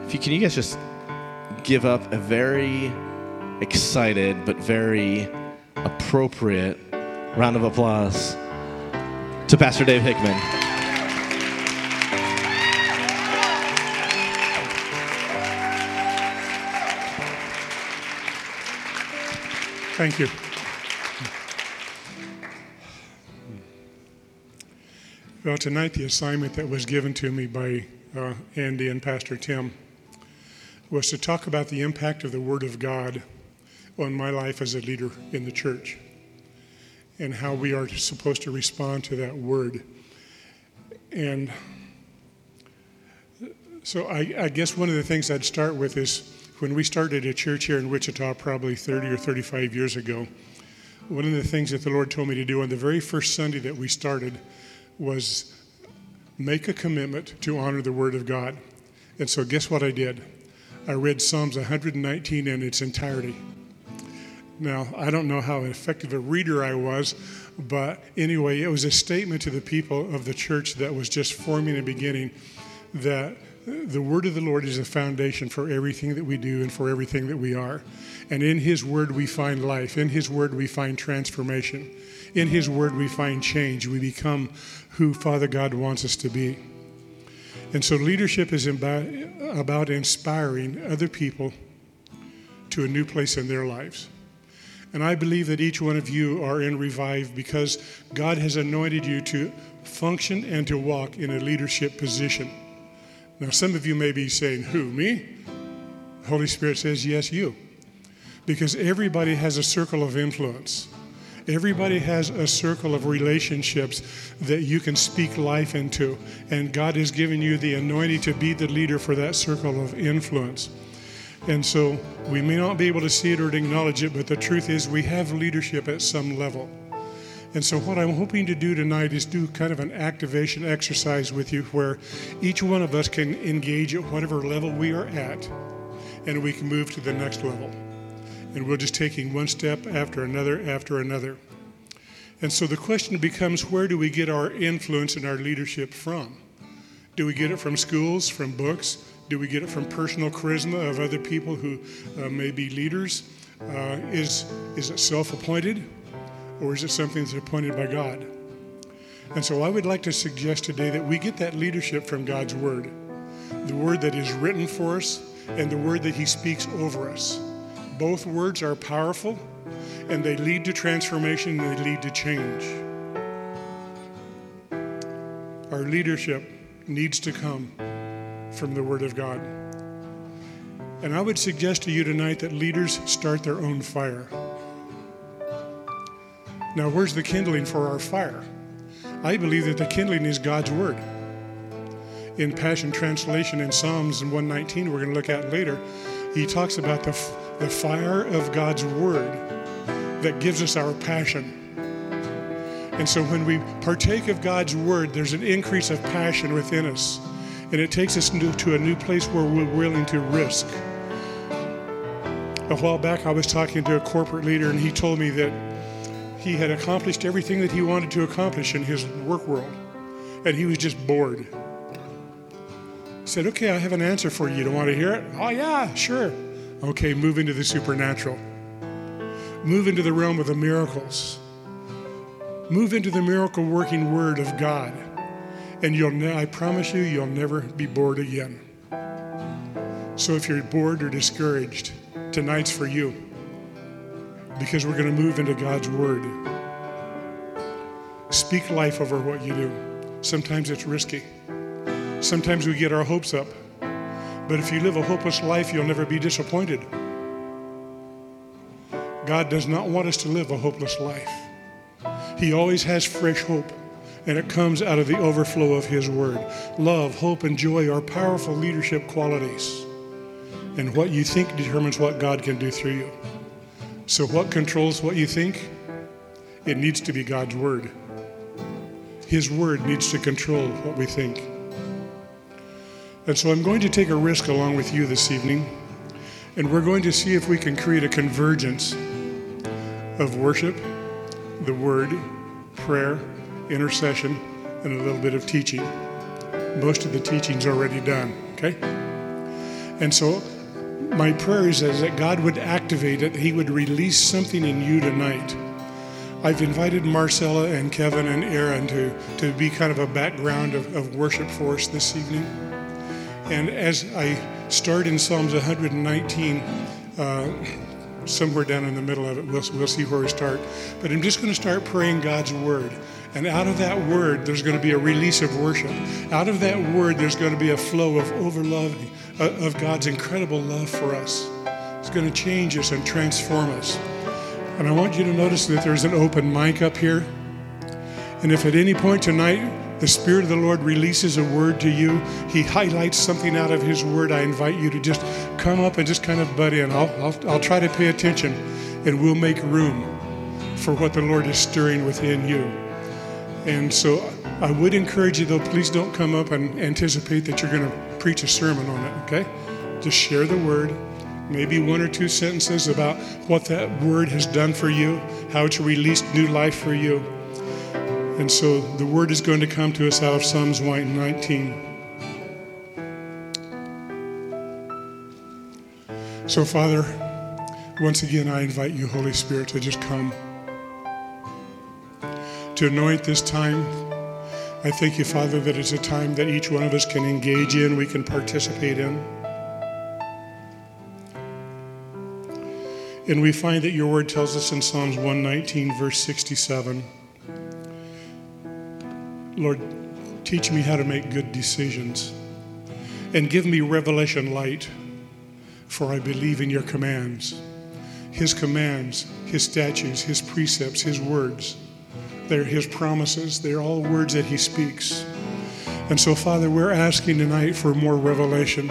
Can you guys just give up a very excited but very appropriate round of applause to Pastor Dave Hickman. Thank you. Well, tonight the assignment that was given to me by Andy and Pastor Tim was to talk about the impact of the Word of God on my life as a leader in the church and how we are supposed to respond to that Word. And so I guess one of the things I'd start with is when we started a church here in Wichita probably 30 or 35 years ago, one of the things that the Lord told me to do on the very first Sunday that we started was make a commitment to honor the Word of God. And so guess what I did? I read Psalms 119 in its entirety. Now, I don't know how effective a reader I was, but anyway, it was a statement to the people of the church that was just forming and beginning that the Word of the Lord is the foundation for everything that we do and for everything that we are. And in His Word we find life. In His Word we find transformation. In His Word we find change. We become who Father God wants us to be. And so leadership is about inspiring other people to a new place in their lives. And I believe that each one of you are in Revive because God has anointed you to function and to walk in a leadership position. Now, some of you may be saying, who, me? The Holy Spirit says, yes, you. Because everybody has a circle of influence. Everybody has a circle of relationships that you can speak life into. And God has given you the anointing to be the leader for that circle of influence. And so we may not be able to see it or acknowledge it, but the truth is we have leadership at some level. And so what I'm hoping to do tonight is do kind of an activation exercise with you where each one of us can engage at whatever level we are at, and we can move to the next level. And we're just taking one step after another after another. And so the question becomes, where do we get our influence and our leadership from? Do we get it from schools, from books? Do we get it from personal charisma of other people who may be leaders? Is it self-appointed, or is it something that's appointed by God? And so I would like to suggest today that we get that leadership from God's Word, the Word that is written for us and the Word that He speaks over us. Both words are powerful, and they lead to transformation, and they lead to change. Our leadership needs to come from the Word of God. And I would suggest to you tonight that leaders start their own fire. Now, where's the kindling for our fire? I believe that the kindling is God's Word. In Passion Translation in Psalms 119, we're going to look at later, he talks about the fire of God's Word that gives us our passion. And so when we partake of God's Word, there's an increase of passion within us. And it takes us to a new place where we're willing to risk. A while back, I was talking to a corporate leader, and he told me that he had accomplished everything that he wanted to accomplish in his work world. And he was just bored. He said, okay, I have an answer for you. You don't want to hear it? Oh, yeah, sure. Okay, move into the supernatural. Move into the realm of the miracles. Move into the miracle-working Word of God. And I promise you, you'll never be bored again. So if you're bored or discouraged, tonight's for you. Because we're going to move into God's Word. Speak life over what you do. Sometimes it's risky. Sometimes we get our hopes up. But if you live a hopeless life, you'll never be disappointed. God does not want us to live a hopeless life. He always has fresh hope, and it comes out of the overflow of His Word. Love, hope, and joy are powerful leadership qualities. And what you think determines what God can do through you. So what controls what you think? It needs to be God's Word. His Word needs to control what we think. And so I'm going to take a risk along with you this evening, and we're going to see if we can create a convergence of worship, the Word, prayer, intercession, and a little bit of teaching. Most of the teaching's already done, okay? And so my prayer is that God would activate it. He would release something in you tonight. I've invited Marcella and Kevin and Aaron to be kind of a background of worship for us this evening. And as I start in Psalms 119, somewhere down in the middle of it, we'll see where we start. But I'm just going to start praying God's word. And out of that word, there's going to be a release of worship. Out of that word, there's going to be a flow of overloving, of God's incredible love for us. It's going to change us and transform us. And I want you to notice that there's an open mic up here. And if at any point tonight the Spirit of the Lord releases a word to you, He highlights something out of His word, I invite you to just come up and just kind of butt in. I'll try to pay attention, and we'll make room for what the Lord is stirring within you. And so I would encourage you, though, please don't come up and anticipate that you're going to preach a sermon on it, okay? Just share the word. Maybe one or two sentences about what that word has done for you, how it's released new life for you. And so the word is going to come to us out of Psalms 119. So, Father, once again, I invite you, Holy Spirit, to just come, to anoint this time. I thank you, Father, that it's a time that each one of us can engage in, we can participate in. And we find that your word tells us in Psalms 119, verse 67, Lord, teach me how to make good decisions and give me revelation light, for I believe in your commands. His commands, his statutes, his precepts, his words, they're his promises. They're all words that he speaks. And so, Father, we're asking tonight for more revelation.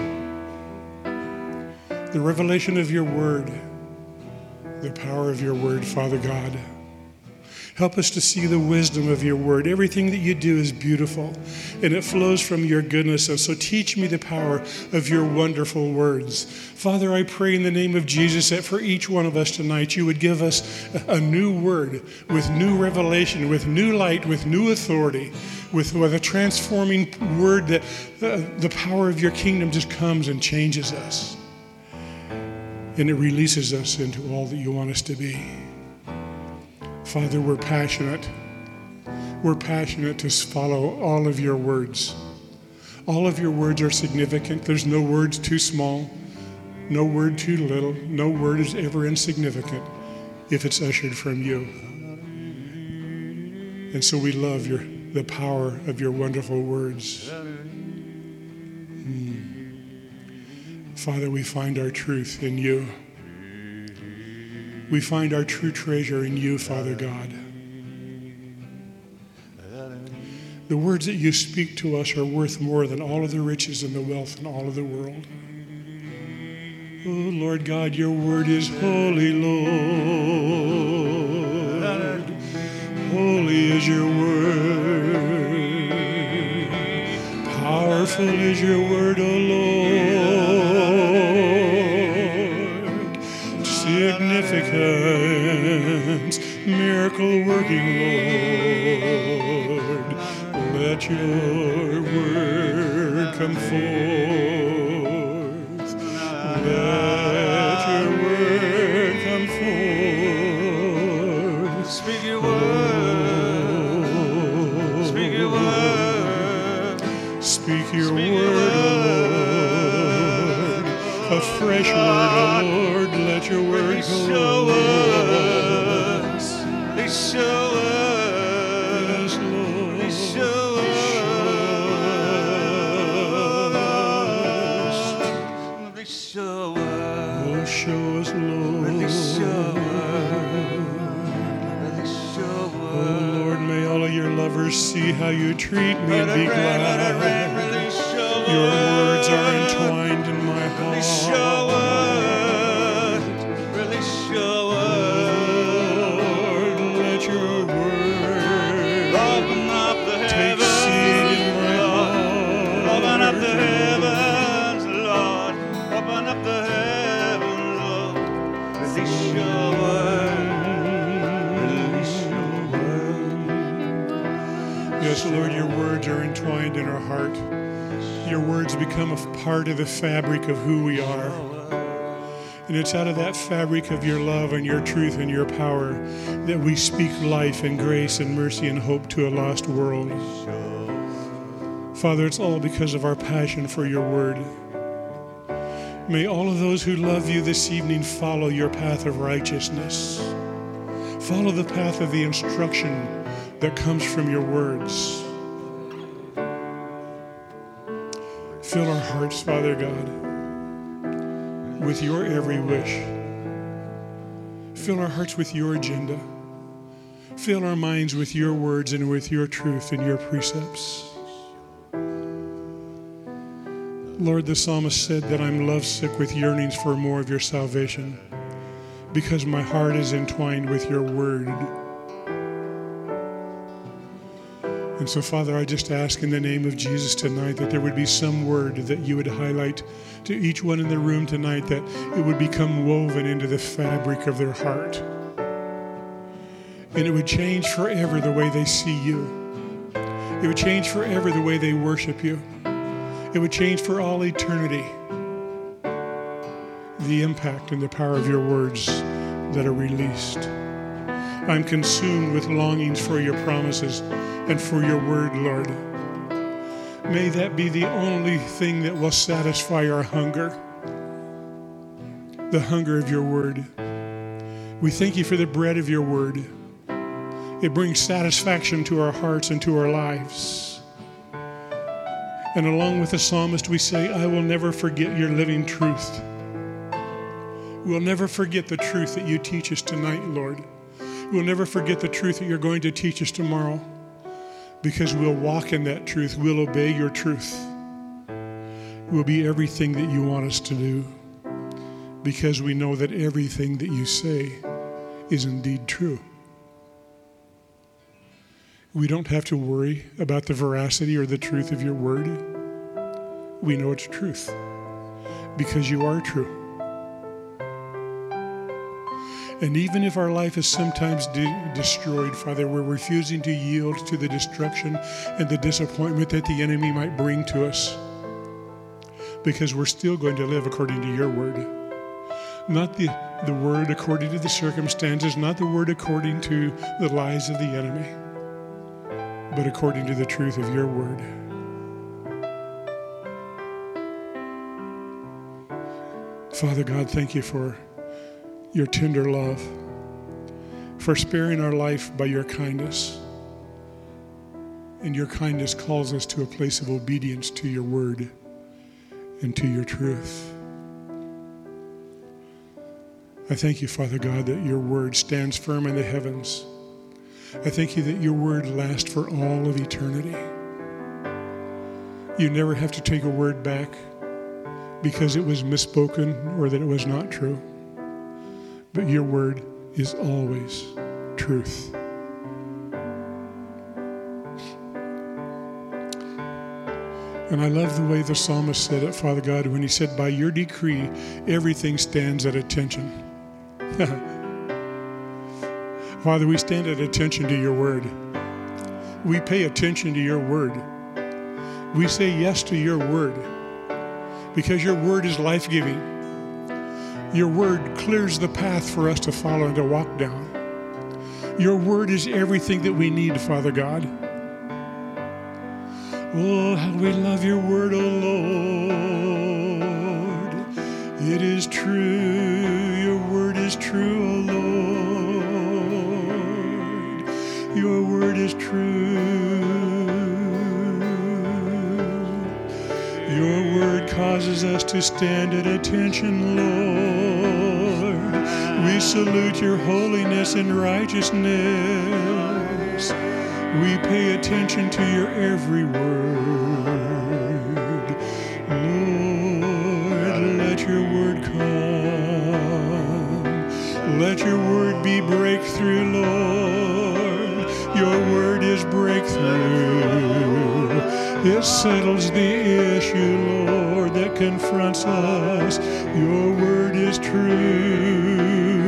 The revelation of your word, the power of your word, Father God. Help us to see the wisdom of your word. Everything that you do is beautiful, and it flows from your goodness. And so teach me the power of your wonderful words. Father, I pray in the name of Jesus that for each one of us tonight, you would give us a new word with new revelation, with new light, with new authority, with a transforming word that the power of your kingdom just comes and changes us. And it releases us into all that you want us to be. Father, we're passionate. We're passionate to follow all of your words. All of your words are significant. There's no words too small, no word too little, no word is ever insignificant if it's ushered from you. And so we love the power of your wonderful words. Father, we find our truth in you. We find our true treasure in you, Father God. The words that you speak to us are worth more than all of the riches and the wealth in all of the world. Oh, Lord God, your word is holy, Lord. Holy is your word. Powerful is your word, O Lord. Significance, miracle-working Lord. Let your word come forth. Let your word come forth. Speak your word. Speak your word. Speak your word, O Lord. A fresh word, O Lord. Let your word go. Show us. They show us. Yes, Lord. They show us. They show us. Oh, show us, Lord. They show us. They show Oh, us. Lord, may all of your lovers see how you treat me and be glad. Really show us. Your words are entwined in my Really heart. show us. Really show us. Lord, let your word Open up the take heavens. seed in my Open up the heart. heavens, Lord. Open up the heavens, Lord. Release your word. Release your word. Yes, Lord, your words are entwined in our heart. Your words become a part of the fabric of who we are. And it's out of that fabric of your love and your truth and your power that we speak life and grace and mercy and hope to a lost world. Father, it's all because of our passion for your word. May all of those who love you this evening follow your path of righteousness. Follow the path of the instruction that comes from your words. Fill our hearts, Father God, with your every wish. Fill our hearts with your agenda. Fill our minds with your words and with your truth and your precepts. Lord, the psalmist said that I'm lovesick with yearnings for more of your salvation because my heart is entwined with your word. And so, Father, I just ask in the name of Jesus tonight that there would be some word that you would highlight to each one in the room tonight, that it would become woven into the fabric of their heart. And it would change forever the way they see you. It would change forever the way they worship you. It would change for all eternity the impact and the power of your words that are released. I'm consumed with longings for your promises and for your word, Lord. May that be the only thing that will satisfy our hunger, the hunger of your word. We thank you for the bread of your word. It brings satisfaction to our hearts and to our lives. And along with the psalmist, we say, I will never forget your living truth. We'll never forget the truth that you teach us tonight, Lord. We'll never forget the truth that you're going to teach us tomorrow, because we'll walk in that truth. We'll obey your truth. We'll be everything that you want us to do, because we know that everything that you say is indeed true. We don't have to worry about the veracity or the truth of your word. We know it's truth because you are true. And even if our life is sometimes destroyed, Father, we're refusing to yield to the destruction and the disappointment that the enemy might bring to us, because we're still going to live according to your word. Not the word according to the circumstances, not the word according to the lies of the enemy, but according to the truth of your word. Father God, thank you for your tender love, for sparing our life by your kindness. And your kindness calls us to a place of obedience to your word and to your truth. I thank you, Father God, that your word stands firm in the heavens. I thank you that your word lasts for all of eternity. You never have to take a word back because it was misspoken or that it was not true. But your word is always truth. And I love the way the psalmist said it, Father God, when he said, by your decree, everything stands at attention. Father, we stand at attention to your word. We pay attention to your word. We say yes to your word because your word is life-giving. Your word clears the path for us to follow and to walk down. Your word is everything that we need, Father God. Oh, how we love your word, oh Lord. It is true, your word is true, oh Lord. Your word is true. Your word causes us to stand at attention, Lord. We salute your holiness and righteousness. We pay attention to your every word. Lord, let your word come. Let your word be breakthrough, Lord. Your word is breakthrough. It settles the issue, Lord, that confronts us. Your word is true.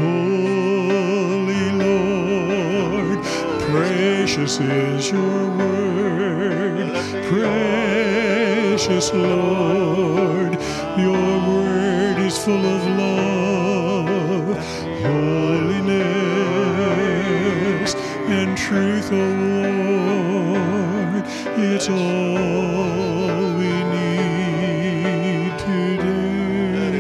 Holy Lord, precious is your word. Precious precious Lord. Your word is full of love, holiness, and truth, O Lord. It's all we need today.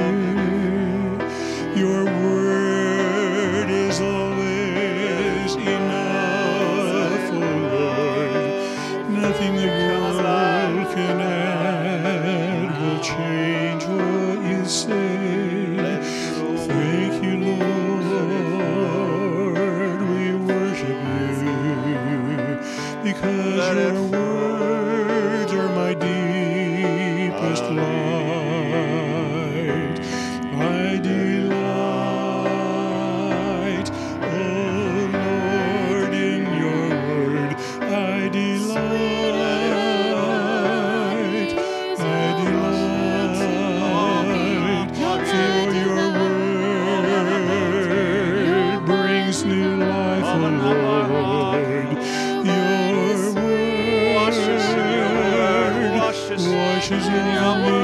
Your word is always enough, O Lord. Nothing the world can add will change what you say. Thank you, Lord. We worship you because your words are my deepest light. I delight, oh Lord, in your word. I delight, for your word brings new life, oh Lord. Your word washes over me.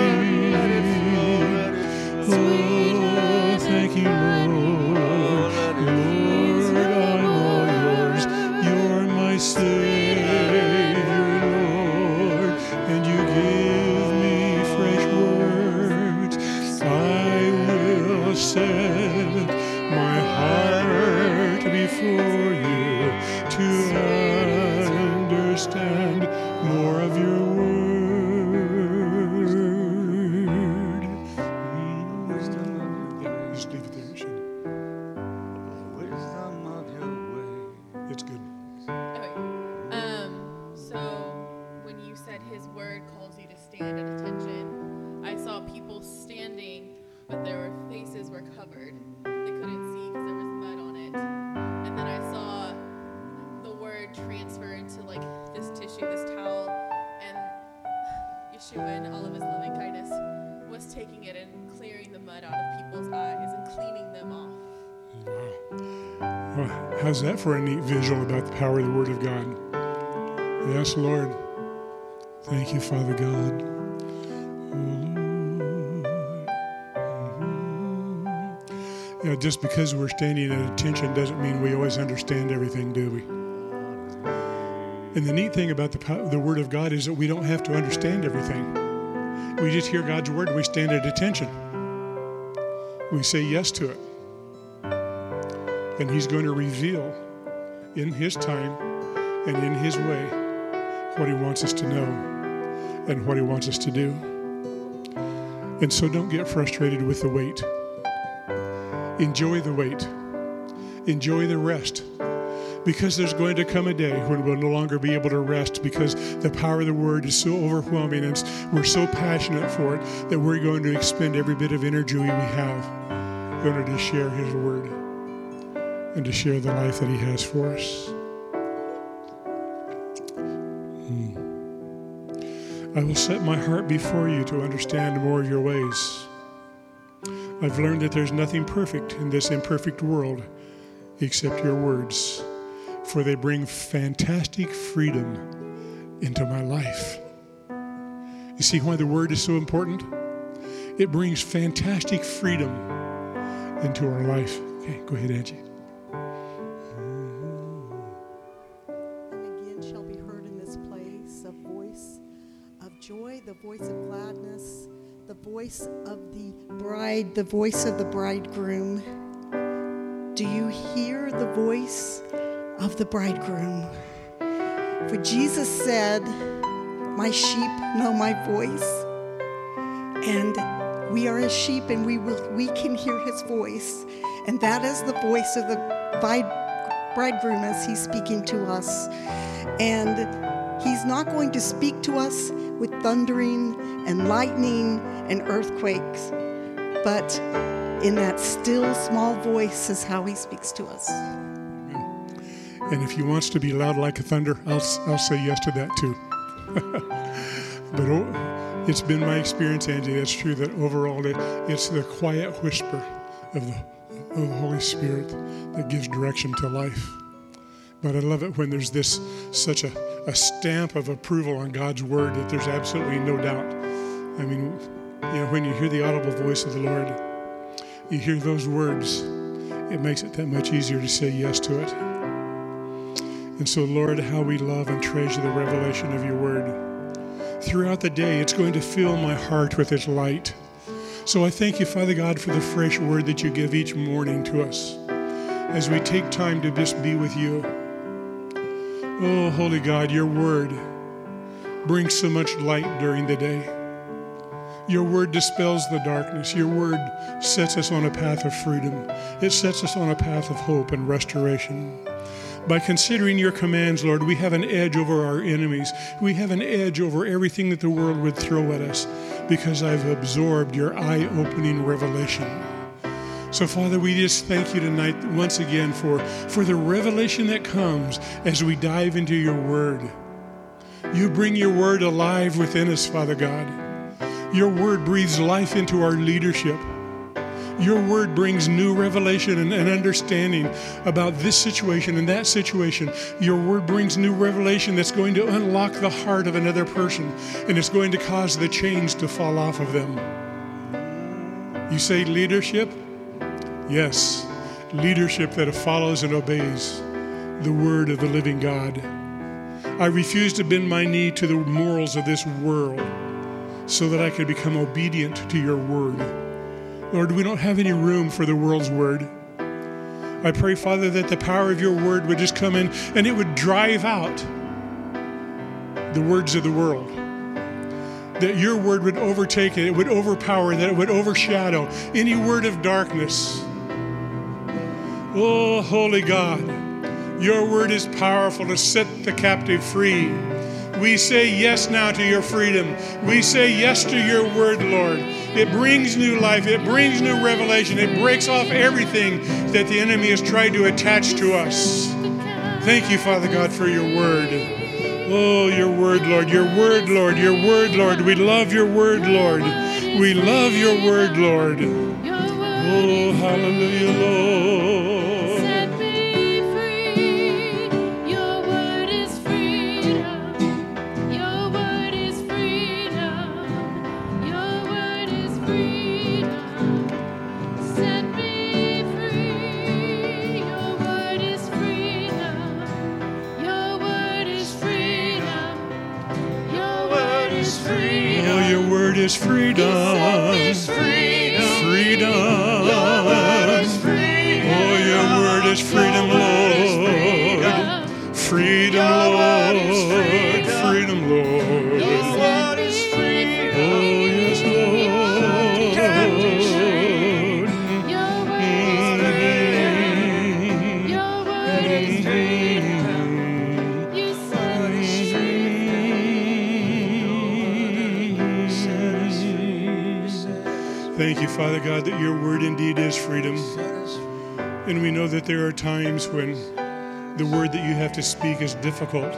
Oh, thank you, Lord. Lord, I'm all yours. You're my Savior, Lord, and you give me fresh words. I will set my heart before you to understand more of your word. Just leave it there, Shane. Wisdom of your way. It's good. Okay. So when you said his word calls you to stand at attention, I saw people standing, but their faces were covered. They couldn't see because there was mud on it. And then I saw the word transfer into like this tissue, this towel, and Yeshua in all of his loving kindness was taking it and clearing the mud out of people's eyes and cleaning them off. Well, how's that for a neat visual about the power of the Word of God? Yes, Lord. Thank you, Father God. Yeah, just because we're standing at attention doesn't mean we always understand everything, do we? And the neat thing about the Word of God is that we don't have to understand everything. We just hear God's Word and we stand at attention. We say yes to it. And He's going to reveal in His time and in His way what He wants us to know and what He wants us to do. And so don't get frustrated with the wait. Enjoy the wait. Enjoy the rest. Because there's going to come a day when we'll no longer be able to rest because the power of the Word is so overwhelming and we're so passionate for it that we're going to expend every bit of energy we have in order to share His Word and to share the life that He has for us. I will set my heart before you to understand more of your ways. I've learned that there's nothing perfect in this imperfect world except your words, for they bring fantastic freedom into my life. You see why the Word is so important? It brings fantastic freedom into our life. Okay, go ahead, Angie. Shall be heard in this place a voice of joy, the voice of gladness, the voice of the bride, the voice of the bridegroom. Do you hear the voice of the bridegroom? For Jesus said, my sheep know my voice, and we are his sheep, and we can hear his voice, and that is the voice of the bridegroom as he's speaking to us. And he's not going to speak to us with thundering and lightning and earthquakes, but in that still small voice is how he speaks to us. And if he wants to be loud like a thunder, I'll say yes to that too. But it's been my experience, Angie, that's true, that overall it's the quiet whisper of the Holy Spirit that gives direction to life. But I love it when there's such a a stamp of approval on God's word that there's absolutely no doubt. I mean, when you hear the audible voice of the Lord, you hear those words, it makes it that much easier to say yes to it. And so, Lord, how we love and treasure the revelation of your word. Throughout the day, it's going to fill my heart with its light. So I thank you, Father God, for the fresh word that you give each morning to us as we take time to just be with you. Oh, Holy God, your word brings so much light during the day. Your word dispels the darkness. Your word sets us on a path of freedom. It sets us on a path of hope and restoration. By considering your commands, Lord, we have an edge over our enemies. We have an edge over everything that the world would throw at us because I've absorbed your eye-opening revelation. So, Father, we just thank you tonight once again for the revelation that comes as we dive into your word. You bring your word alive within us, Father God. Your word breathes life into our leadership. Your word brings new revelation and understanding about this situation and that situation. Your word brings new revelation that's going to unlock the heart of another person, and it's going to cause the chains to fall off of them. You say leadership? Yes, leadership that follows and obeys the word of the living God. I refuse to bend my knee to the morals of this world so that I can become obedient to your word. Lord, we don't have any room for the world's word. I pray, Father, that the power of your word would just come in and it would drive out the words of the world. That your word would overtake it, it would overpower, that it would overshadow any word of darkness. Oh, Holy God, your word is powerful to set the captive free. We say yes now to your freedom. We say yes to your word, Lord. It brings new life. It brings new revelation. It breaks off everything that the enemy has tried to attach to us. Thank you, Father God, for your word. Oh, your word, Lord. Your word, Lord. Your word, Lord. We love your word, Lord. We love your word, Lord. Oh, hallelujah, Lord. Is freedom. Freedom. Oh, your word is freedom, Lord. Freedom, Lord. Freedom, Lord. Your word is freedom. Oh, yes, Lord. Your word is freedom. You said it's freedom. Thank you, Father God, that your word indeed is freedom. And we know that there are times when the word that you have to speak is difficult.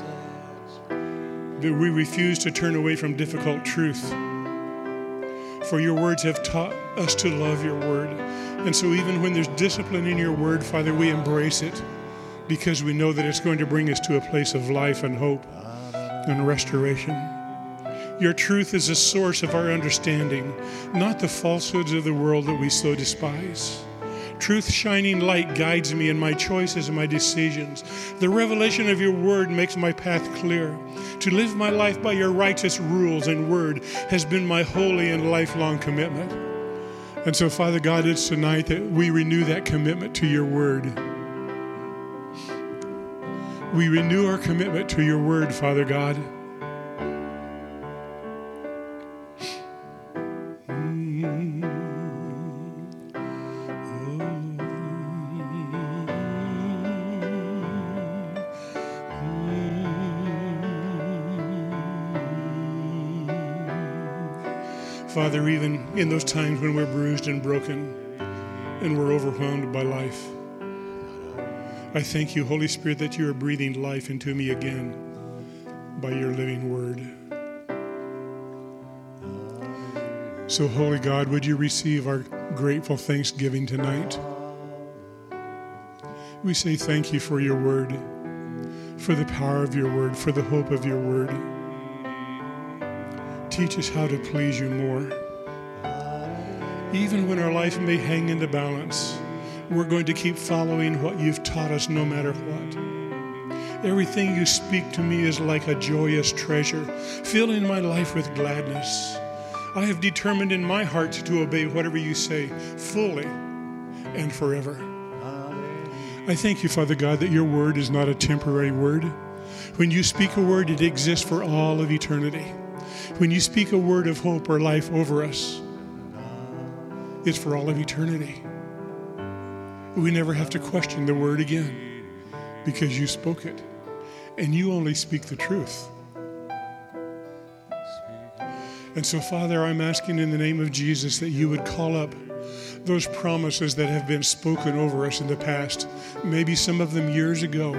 That we refuse to turn away from difficult truth. For your words have taught us to love your word. And so even when there's discipline in your word, Father, we embrace it because we know that it's going to bring us to a place of life and hope and restoration. Your truth is the source of our understanding, not the falsehoods of the world that we so despise. Truth shining light guides me in my choices and my decisions. The revelation of your word makes my path clear. To live my life by your righteous rules and word has been my holy and lifelong commitment. And so, Father God, it's tonight that we renew that commitment to your word. We renew our commitment to your word, Father God. Father, even in those times when we're bruised and broken and we're overwhelmed by life, I thank you, Holy Spirit, that you are breathing life into me again by your living word. So, Holy God, would you receive our grateful thanksgiving tonight? We say thank you for your word, for the power of your word, for the hope of your word. Teach us how to please you more. Even when our life may hang in the balance, we're going to keep following what you've taught us no matter what. Everything you speak to me is like a joyous treasure, filling my life with gladness. I have determined in my heart to obey whatever you say fully and forever. I thank you, Father God, that your word is not a temporary word. When you speak a word, it exists for all of eternity. When you speak a word of hope or life over us, it's for all of eternity. We never have to question the word again because you spoke it, and you only speak the truth. And so, Father, I'm asking in the name of Jesus that you would call up those promises that have been spoken over us in the past, maybe some of them years ago.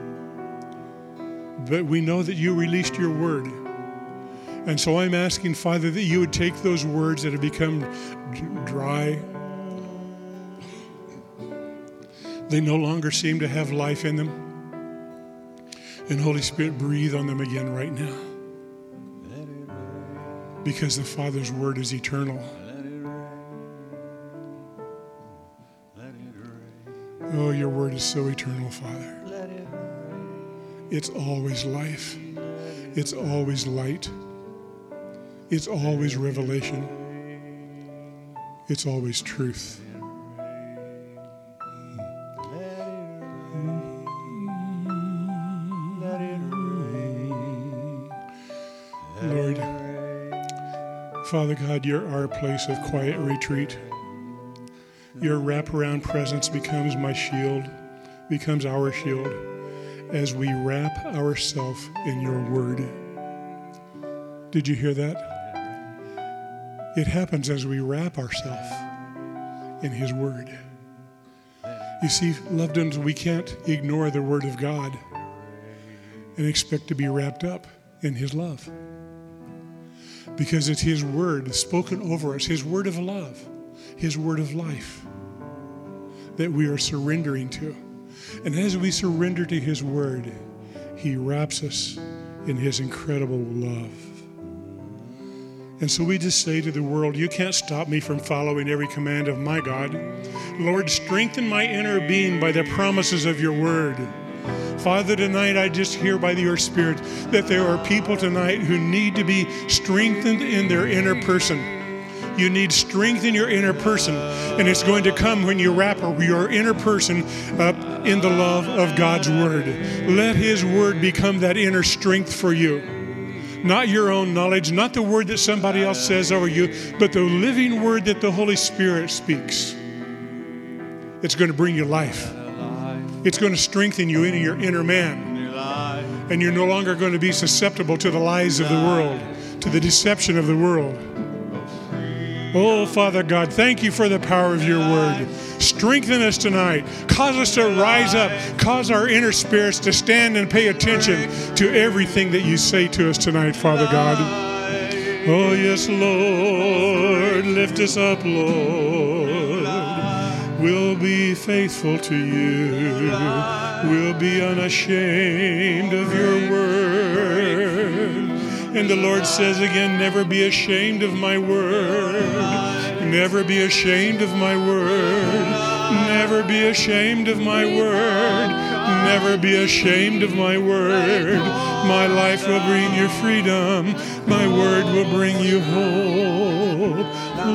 But we know that you released your word. And so I'm asking, Father, that you would take those words that have become dry. They no longer seem to have life in them. And Holy Spirit, breathe on them again right now. Because the Father's word is eternal. Oh, your word is so eternal, Father. It's always life. It's always light. It's always revelation. It's always truth. Lord, Father God, you're our place of quiet retreat. Your wraparound presence becomes my shield, becomes our shield, as we wrap ourselves in your word. Did you hear that? It happens as we wrap ourselves in his word. You see, loved ones, we can't ignore the word of God and expect to be wrapped up in his love. Because it's his word spoken over us, his word of love, his word of life that we are surrendering to. And as we surrender to his word, he wraps us in his incredible love. And so we just say to the world, you can't stop me from following every command of my God. Lord, strengthen my inner being by the promises of your word. Father, tonight I just hear by your Spirit that there are people tonight who need to be strengthened in their inner person. You need strength in your inner person, and it's going to come when you wrap your inner person up in the love of God's word. Let his word become that inner strength for you. Not your own knowledge, not the word that somebody else says over you, but the living word that the Holy Spirit speaks. It's going to bring you life. It's going to strengthen you in your inner man. And you're no longer going to be susceptible to the lies of the world, to the deception of the world. Oh, Father God, thank you for the power of your word. Strengthen us tonight. Cause us to rise up. Cause our inner spirits to stand and pay attention to everything that you say to us tonight, Father God. Oh, yes, Lord. Lift us up, Lord. We'll be faithful to you. We'll be unashamed of your word. And the Lord says again, never be ashamed of my word. Never be ashamed of my word. Never be ashamed of my word. Never be ashamed of my word. My life will bring you freedom. My word will bring you hope.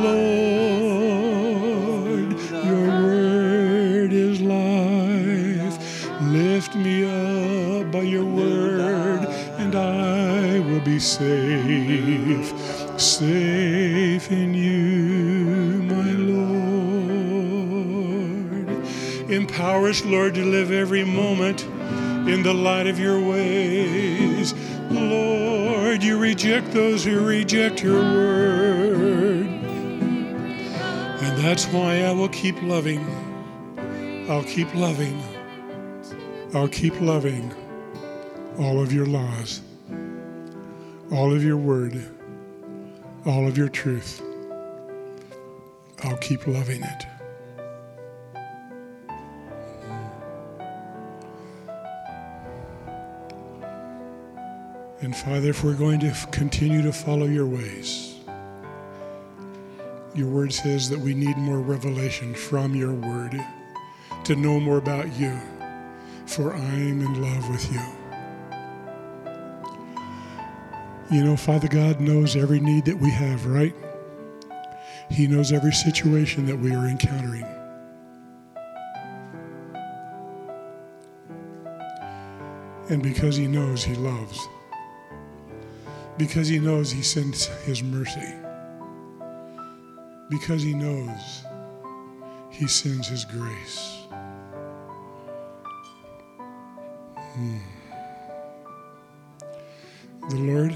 Lord, your word is life. Lift me up by your word, and I will be safe, safe in you, my Lord. Empower us, Lord, to live every moment in the light of your ways. Lord, you reject those who reject your word. And that's why I will keep loving. I'll keep loving. I'll keep loving all of your laws, all of your word, all of your truth. I'll keep loving it. And Father, if we're going to continue to follow your ways, your word says that we need more revelation from your word to know more about you, for I am in love with you. You know, Father God knows every need that we have, right? He knows every situation that we are encountering. And because he knows, he loves. Because he knows, he sends his mercy. Because he knows, he sends his grace. The Lord,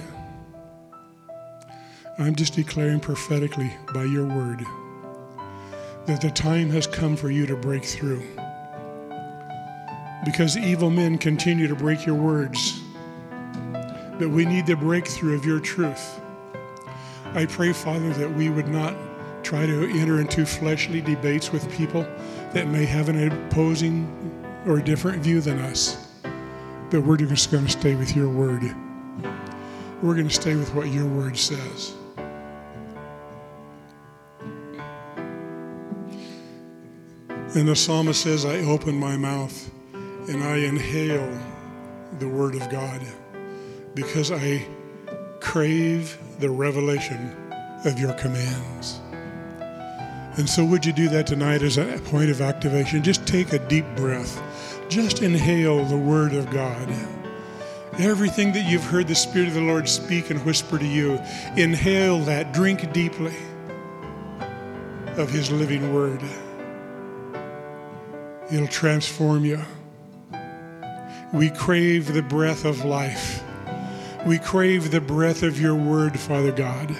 I'm just declaring prophetically by your word that the time has come for you to break through. Because evil men continue to break your words, but we need the breakthrough of your truth. I pray, Father, that we would not try to enter into fleshly debates with people that may have an opposing or a different view than us, but we're just going to stay with your word. We're going to stay with what your word says. And the psalmist says, I open my mouth and I inhale the word of God because I crave the revelation of your commands. And so would you do that tonight as a point of activation? Just take a deep breath. Just inhale the word of God. Everything that you've heard the Spirit of the Lord speak and whisper to you, inhale that, drink deeply of his living word. It'll transform you. We crave the breath of life. We crave the breath of your word, Father God.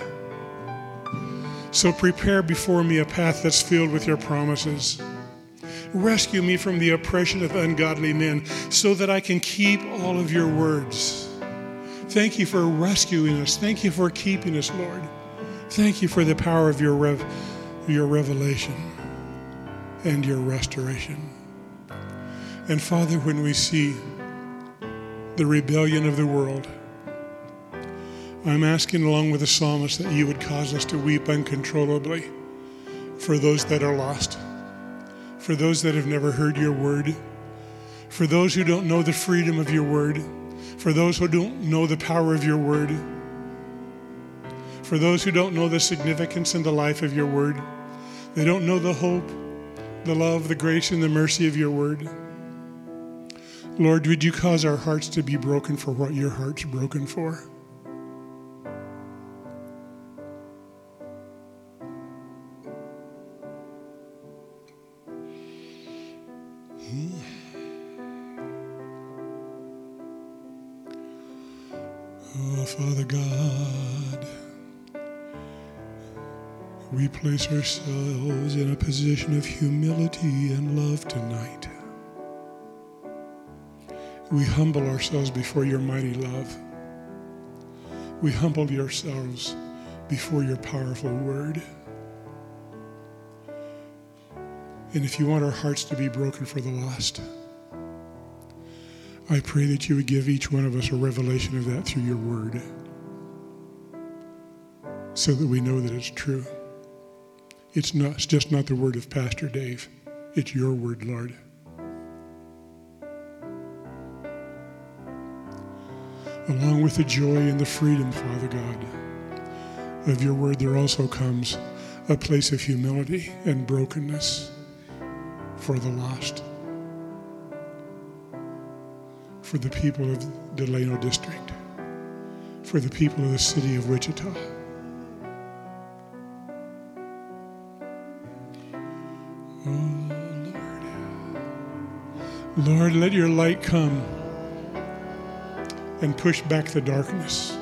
So prepare before me a path that's filled with your promises. Rescue me from the oppression of ungodly men so that I can keep all of your words. Thank you for rescuing us. Thank you for keeping us, Lord. Thank you for the power of your revelation and your restoration. And Father, when we see the rebellion of the world, I'm asking along with the psalmist that you would cause us to weep uncontrollably for those that are lost, for those that have never heard your word, for those who don't know the freedom of your word, for those who don't know the power of your word, for those who don't know the significance and the life of your word. They don't know the hope, the love, the grace, and the mercy of your word. Lord, would you cause our hearts to be broken for what your heart's broken for? Oh, Father God, we place ourselves in a position of humility and love tonight. We humble ourselves before your mighty love. We humble ourselves before your powerful word. And if you want our hearts to be broken for the lost, I pray that you would give each one of us a revelation of that through your word, so that we know that it's true. It's just not the word of Pastor Dave. It's your word, Lord. Along with the joy and the freedom, Father God, of your word, there also comes a place of humility and brokenness for the lost, for the people of Delano District, for the people of the city of Wichita. Oh, Lord. Lord, let your light come and push back the darkness.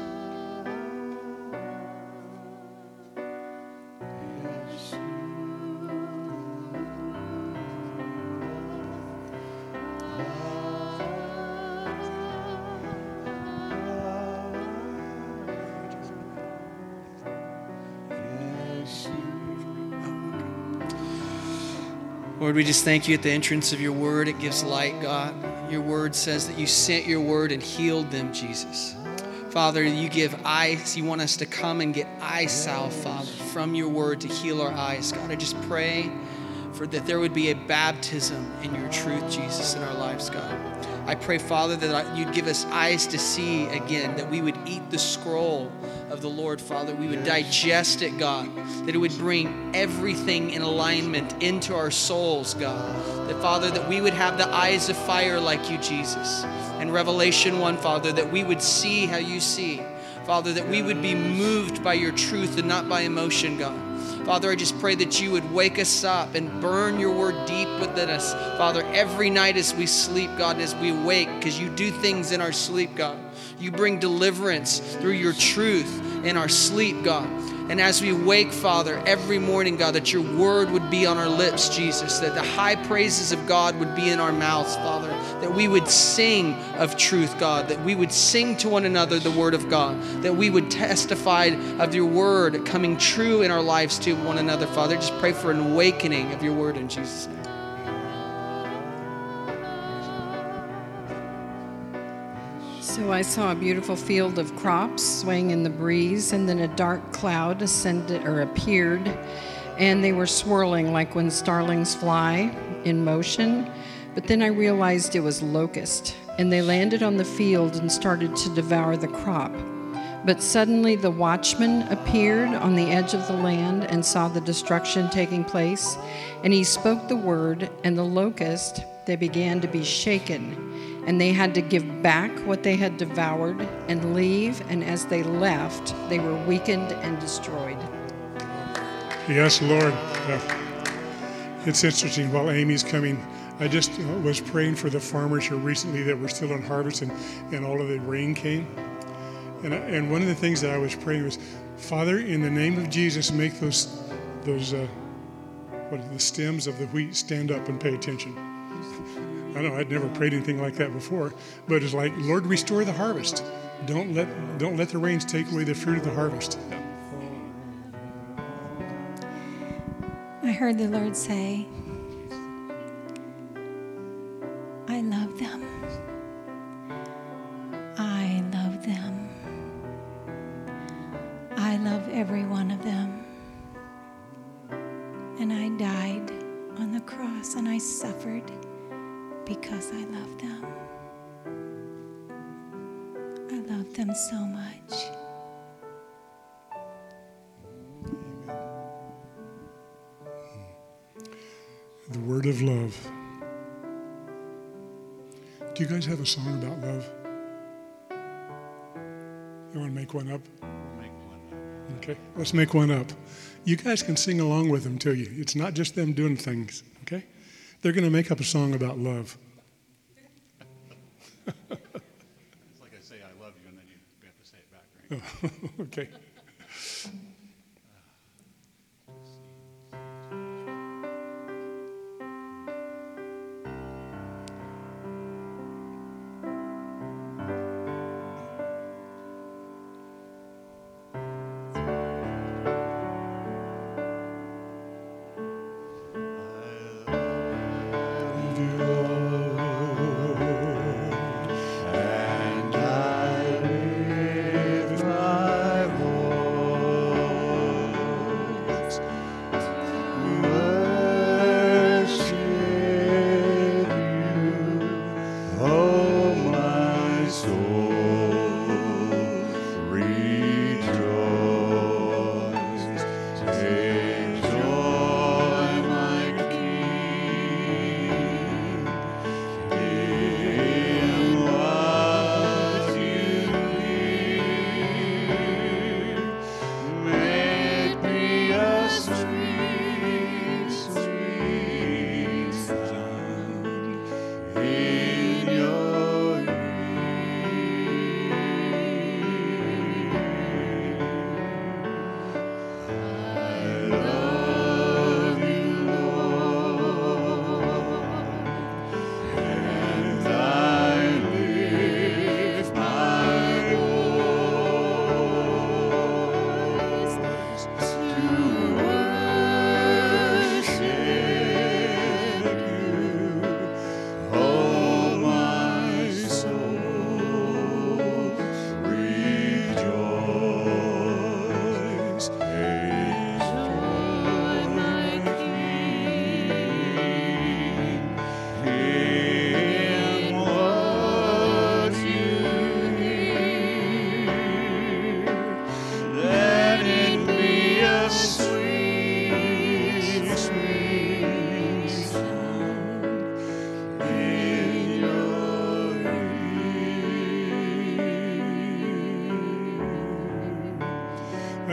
Lord, we just thank you at the entrance of your word. It gives light, God. Your word says that you sent your word and healed them, Jesus. Father, you give eyes. You want us to come and get eye salve, Father, from your word to heal our eyes. God, I just pray for that there would be a baptism in your truth, Jesus, in our lives, God. I pray, Father, that you'd give us eyes to see again, that we would eat the scroll of the Lord, Father. We would digest it, God, that it would bring everything in alignment into our souls, God. That, Father, that we would have the eyes of fire like you, Jesus. In Revelation 1, Father, that we would see how you see. Father, that we would be moved by your truth and not by emotion, God. Father, I just pray that you would wake us up and burn your word deep within us. Father, every night as we sleep, God, as we wake, because you do things in our sleep, God. You bring deliverance through your truth in our sleep, God. And as we wake, Father, every morning, God, that your word would be on our lips, Jesus, that the high praises of God would be in our mouths, Father, that we would sing of truth, God, that we would sing to one another the word of God, that we would testify of your word coming true in our lives to one another, Father. Just pray for an awakening of your word in Jesus' name. So I saw a beautiful field of crops swaying in the breeze, and then a dark cloud appeared, and they were swirling like when starlings fly in motion. But then I realized it was locust, and they landed on the field and started to devour the crop. But suddenly the watchman appeared on the edge of the land and saw the destruction taking place, and he spoke the word, and the locust, they began to be shaken. And they had to give back what they had devoured and leave. And as they left, they were weakened and destroyed. Yes, Lord. It's interesting. While Amy's coming, I just was praying for the farmers here recently that were still on harvest and all of the rain came. And one of the things that I was praying was, Father, in the name of Jesus, make the stems of the wheat stand up and pay attention. I know I'd never prayed anything like that before, but it's like, Lord, restore the harvest. Don't let the rains take away the fruit of the harvest. I heard the Lord say, I love them. I love them. I love every one of them. And I died on the cross and I suffered because I love them. I love them so much. The word of love. Do you guys have a song about love? You want to make one up? Okay, let's make one up. You guys can sing along with them too. It's not just them doing things, okay? They're going to make up a song about love. It's like I say, I love you, and then we have to say it back, right? Oh, okay. And I lift my voice.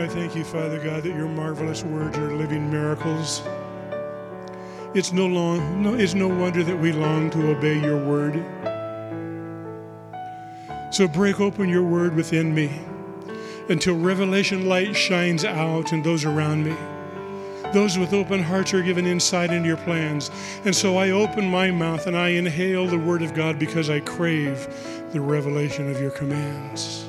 I thank you, Father God, that your marvelous words are living miracles. It's no wonder that we long to obey your word. So break open your word within me until revelation light shines out in those around me. Those with open hearts are given insight into your plans. And so I open my mouth and I inhale the word of God because I crave the revelation of your commands.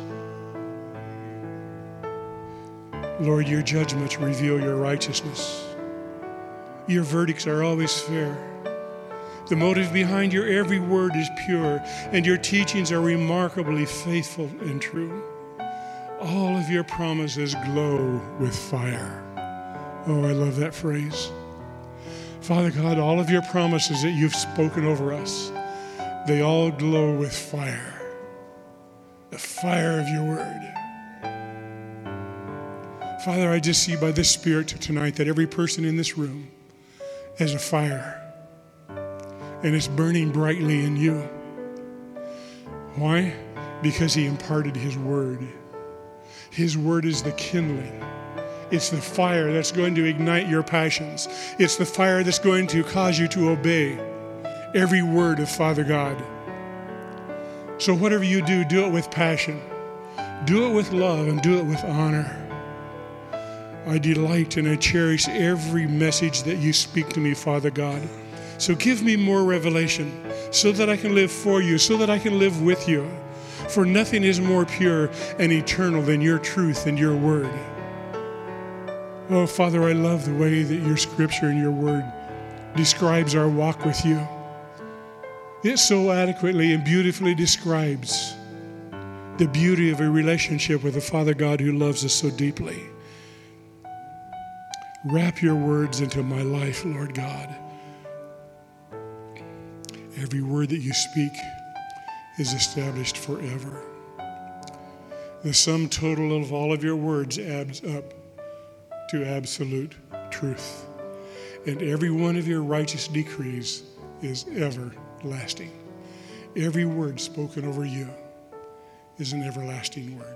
Lord, your judgments reveal your righteousness. Your verdicts are always fair. The motive behind your every word is pure, and your teachings are remarkably faithful and true. All of your promises glow with fire. Oh, I love that phrase. Father God, all of your promises that you've spoken over us, they all glow with fire. The fire of your word. Father, I just see by this Spirit tonight that every person in this room has a fire, and it's burning brightly in you. Why? Because he imparted his word. His word is the kindling. It's the fire that's going to ignite your passions. It's the fire that's going to cause you to obey every word of Father God. So whatever you do, do it with passion. Do it with love and do it with honor. I delight and I cherish every message that you speak to me, Father God. So give me more revelation so that I can live for you, so that I can live with you. For nothing is more pure and eternal than your truth and your word. Oh, Father, I love the way that your scripture and your word describes our walk with you. It so adequately and beautifully describes the beauty of a relationship with a Father God who loves us so deeply. Wrap your words into my life, Lord God. Every word that you speak is established forever. The sum total of all of your words adds up to absolute truth. And every one of your righteous decrees is everlasting. Every word spoken over you is an everlasting word.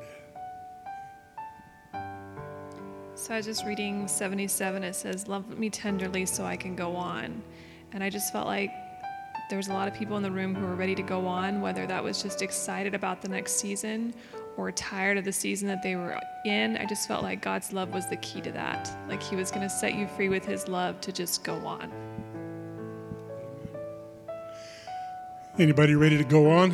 So I was just reading 77. It says, "Love me tenderly so I can go on." And I just felt like there was a lot of people in the room who were ready to go on, whether that was just excited about the next season or tired of the season that they were in. I just felt like God's love was the key to that. Like he was going to set you free with his love to just go on. Anybody ready to go on?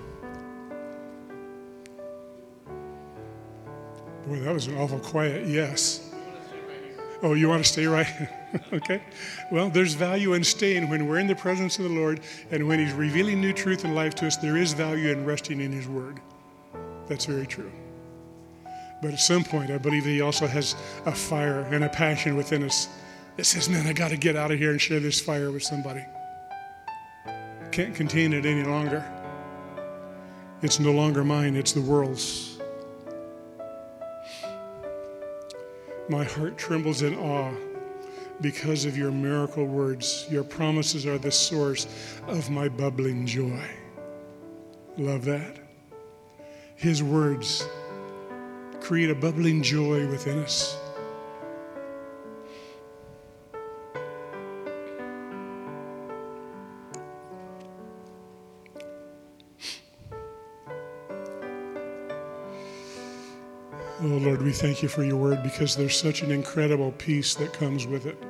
Boy, that was an awful quiet yes. Oh, you want to stay right? Okay. Well, there's value in staying when we're in the presence of the Lord, and when he's revealing new truth and life to us, there is value in resting in his word. That's very true. But at some point, I believe he also has a fire and a passion within us that says, man, I got to get out of here and share this fire with somebody. Can't contain it any longer. It's no longer mine, it's the world's. My heart trembles in awe because of your miracle words. Your promises are the source of my bubbling joy. Love that. His words create a bubbling joy within us. Oh, Lord, we thank you for your word because there's such an incredible peace that comes with it.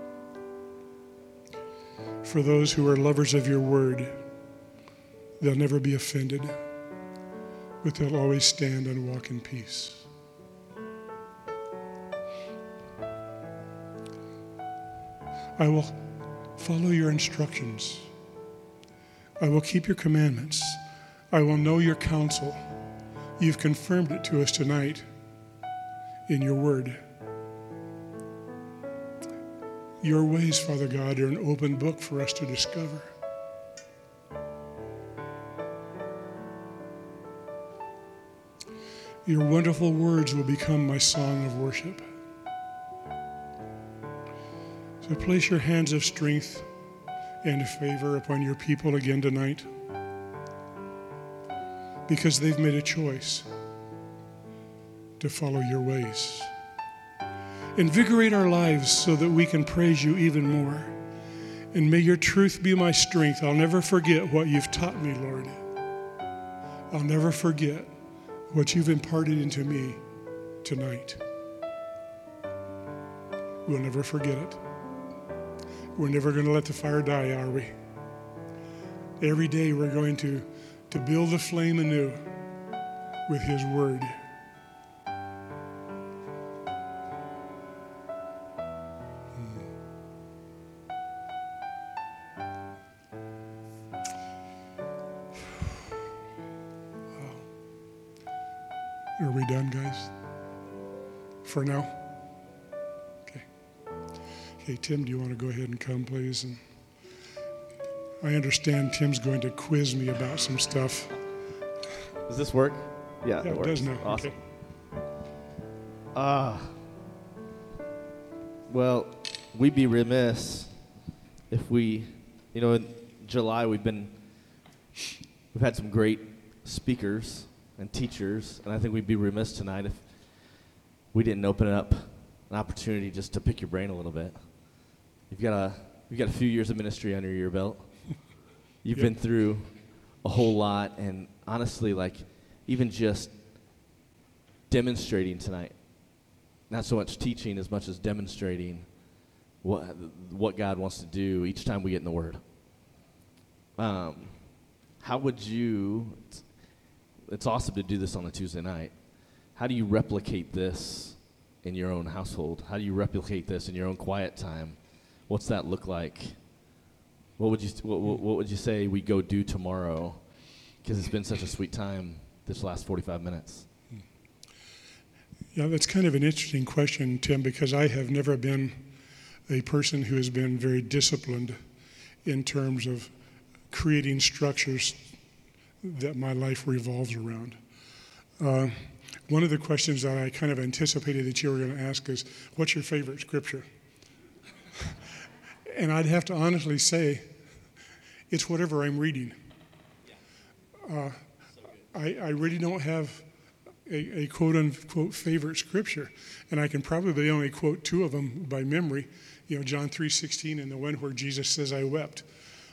For those who are lovers of your word, they'll never be offended, but they'll always stand and walk in peace. I will follow your instructions. I will keep your commandments. I will know your counsel. You've confirmed it to us tonight in your word. Your ways, Father God, are an open book for us to discover. Your wonderful words will become my song of worship. So place your hands of strength and favor upon your people again tonight, because they've made a choice to follow your ways. Invigorate our lives so that we can praise you even more. And may your truth be my strength. I'll never forget what you've taught me, Lord. I'll never forget what you've imparted into me tonight. We'll never forget it. We're never going to let the fire die, are we? Every day we're going to build the flame anew with his word. Are we done, guys? For now? Okay. Okay, Tim, do you want to go ahead and come, please? And I understand Tim's going to quiz me about some stuff. Does this work? Yeah, Yeah, it works. does now. Awesome. Okay. Well, we'd be remiss if we, in July we've had some great speakers and teachers, and I think we'd be remiss tonight if we didn't open up an opportunity just to pick your brain a little bit. You've got a few years of ministry under your belt. You've been through a whole lot, and honestly, even just demonstrating tonight, not so much teaching as much as demonstrating what God wants to do each time we get in the Word. How would you? It's awesome to do this on a Tuesday night. How do you replicate this in your own household? How do you replicate this in your own quiet time? What's that look like? What would you say we go do tomorrow? Because it's been such a sweet time this last 45 minutes. Yeah, that's kind of an interesting question, Tim, because I have never been a person who has been very disciplined in terms of creating structures that my life revolves around. One of the questions that I kind of anticipated that you were going to ask is, what's your favorite scripture? And I'd have to honestly say, it's whatever I'm reading. I really don't have a quote-unquote favorite scripture, and I can probably only quote two of them by memory, John 3:16 and the one where Jesus says, I wept.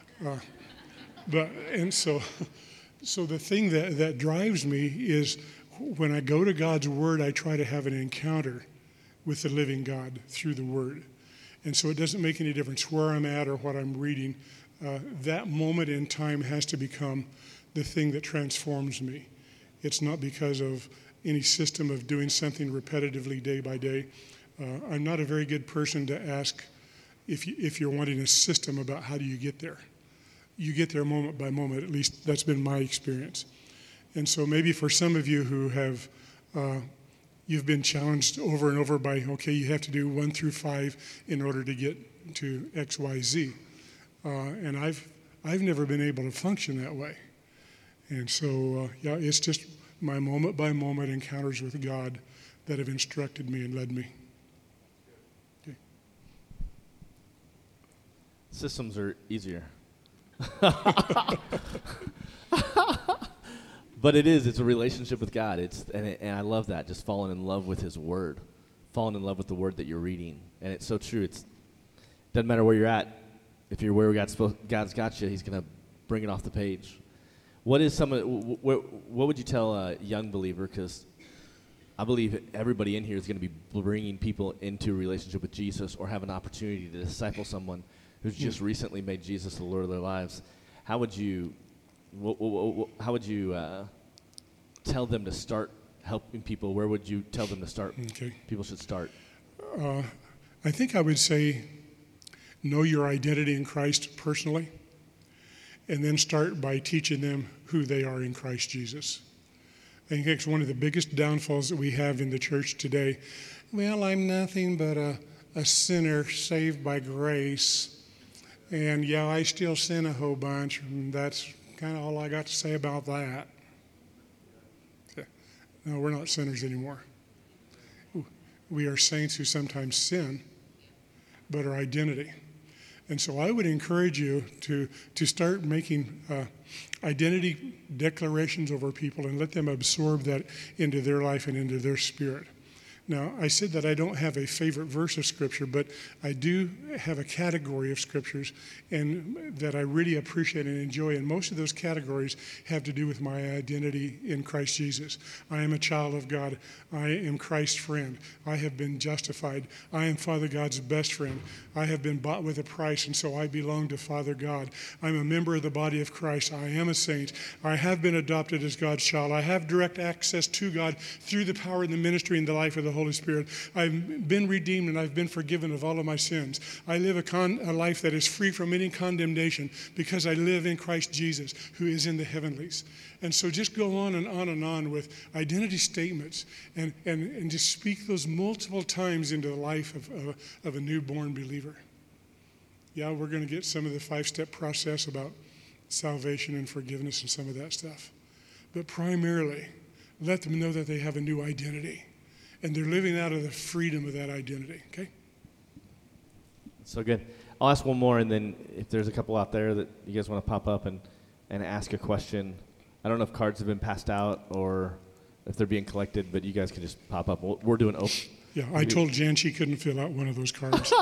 So the thing that drives me is when I go to God's Word, I try to have an encounter with the living God through the Word. And so it doesn't make any difference where I'm at or what I'm reading. That moment in time has to become the thing that transforms me. It's not because of any system of doing something repetitively day by day. I'm not a very good person to ask if you're wanting a system about how do you get there. You get there moment by moment, at least that's been my experience. And so maybe for some of you who have, you've been challenged over and over by, okay, you have to do 1 through 5 in order to get to X, Y, Z. And I've never been able to function that way. And so, it's just my moment by moment encounters with God that have instructed me and led me. Okay. Systems are easier. But it's a relationship with God. And I love that, just falling in love with His Word, falling in love with the Word that you're reading. And it's so true. It doesn't matter where you're at. If you're where God's got you, He's going to bring it off the page. What would you tell a young believer? Because I believe everybody in here is going to be bringing people into a relationship with Jesus or have an opportunity to disciple someone who's just recently made Jesus the Lord of their lives. How would you tell them to start helping people? Where would you tell them to start? Okay. People should start. I think I would say know your identity in Christ personally, and then start by teaching them who they are in Christ Jesus. I think it's one of the biggest downfalls that we have in the church today. Well, I'm nothing but a sinner saved by grace. And yeah, I still sin a whole bunch, and that's kind of all I got to say about that. Okay. No, we're not sinners anymore. We are saints who sometimes sin, but our identity. And so I would encourage you to start making identity declarations over people and let them absorb that into their life and into their spirit. Now, I said that I don't have a favorite verse of Scripture, but I do have a category of Scriptures and that I really appreciate and enjoy. And most of those categories have to do with my identity in Christ Jesus. I am a child of God. I am Christ's friend. I have been justified. I am Father God's best friend. I have been bought with a price, and so I belong to Father God. I'm a member of the body of Christ. I am a saint. I have been adopted as God's child. I have direct access to God through the power and the ministry and the life of the Holy Spirit. I've been redeemed and I've been forgiven of all of my sins. I live a life that is free from any condemnation because I live in Christ Jesus, who is in the heavenlies. And so just go on and on and on with identity statements and just speak those multiple times into the life of a newborn believer. Yeah, we're going to get some of the 5-step process about salvation and forgiveness and some of that stuff. But primarily, let them know that they have a new identity. And they're living out of the freedom of that identity, okay? So good. I'll ask one more, and then if there's a couple out there that you guys want to pop up and ask a question. I don't know if cards have been passed out or if they're being collected, but you guys can just pop up. We're doing open. Yeah, I told Jan she couldn't fill out one of those cards.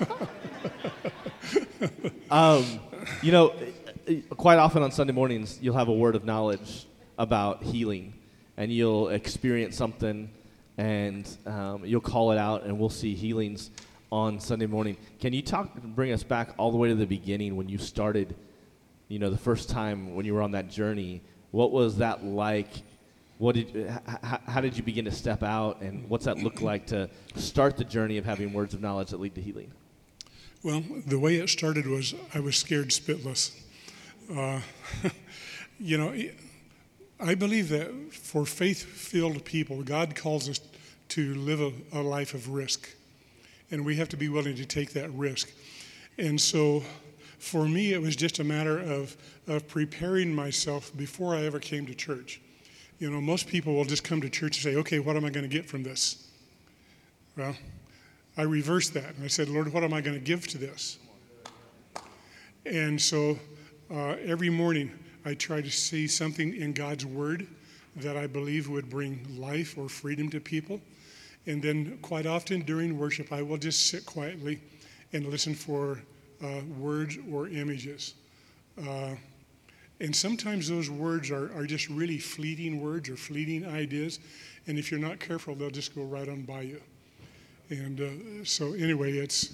You know, quite often on Sunday mornings, you'll have a word of knowledge about healing, and you'll experience something, and you'll call it out, and we'll see healings on Sunday morning. Can you bring us back all the way to the beginning when you started, you know, the first time when you were on that journey? What was that like? How did you begin to step out, and what's that look like to start the journey of having words of knowledge that lead to healing? Well, the way it started was I was scared spitless. You know, I believe that for faith-filled people, God calls us to live a life of risk, and we have to be willing to take that risk. And so for me, it was just a matter of preparing myself before I ever came to church. You know, most people will just come to church and say, okay, what am I going to get from this? Well, I reversed that, and I said, Lord, what am I going to give to this? And so every morning I try to see something in God's Word that I believe would bring life or freedom to people. And then quite often during worship, I will just sit quietly and listen for words or images. And sometimes those words are just really fleeting words or fleeting ideas. And if you're not careful, they'll just go right on by you. And so anyway, it's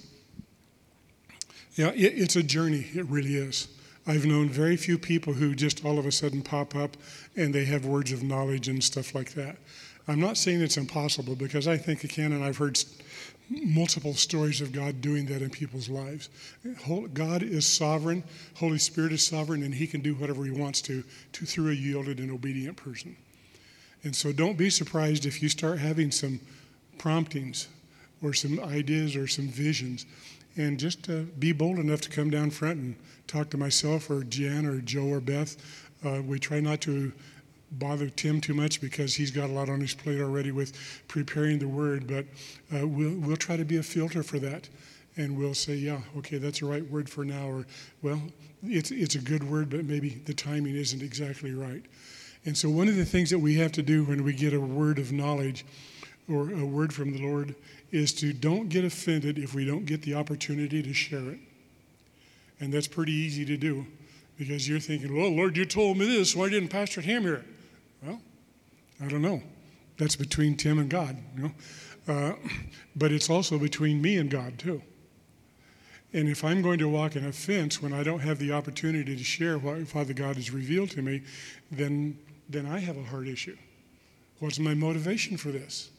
a journey. It really is. I've known very few people who just all of a sudden pop up and they have words of knowledge and stuff like that. I'm not saying it's impossible, because I think it can, and I've heard multiple stories of God doing that in people's lives. God is sovereign, Holy Spirit is sovereign, and he can do whatever he wants to through a yielded and obedient person. And so don't be surprised if you start having some promptings or some ideas or some visions, and just be bold enough to come down front and talk to myself or Jan or Joe or Beth. We try not to bother Tim too much because he's got a lot on his plate already with preparing the word, but we'll try to be a filter for that, and we'll say, yeah, okay, that's the right word for now, or, well, it's a good word, but maybe the timing isn't exactly right. And so one of the things that we have to do when we get a word of knowledge or a word from the Lord is to don't get offended if we don't get the opportunity to share it. And that's pretty easy to do, because you're thinking, well, Lord, you told me this, why didn't Pastor Tim hear it? Well, I don't know. That's between Tim and God, you know. But it's also between me and God, too. And if I'm going to walk in a fence when I don't have the opportunity to share what Father God has revealed to me, then I have a heart issue. What's my motivation for this?